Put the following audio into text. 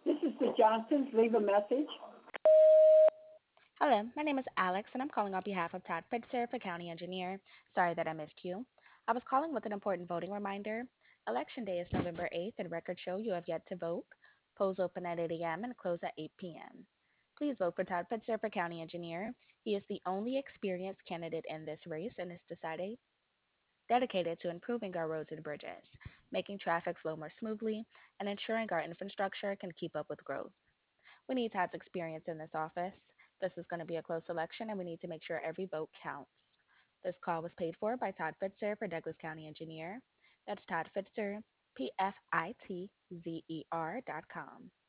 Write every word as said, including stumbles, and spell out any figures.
This is the Johnsons. Leave a message. Hello, my name is Alex, and I'm calling on behalf of Todd Fitzer for County Engineer. Sorry that I missed you. I was calling with an important voting reminder. Election Day is November eighth, and records show you have yet to vote. Polls open at eight a m and close at eight p m. Please vote for Todd Fitzer for County Engineer. He is the only experienced candidate in this race and is decided dedicated to improving our roads and bridges, making traffic flow more smoothly, and ensuring our infrastructure can keep up with growth. We need Todd's experience in this office. This is going to be a close election, and we need to make sure every vote counts. This call was paid for by Todd Fitzer for Douglas County Engineer. That's Todd Fitzer, P F I T Z E R dot com.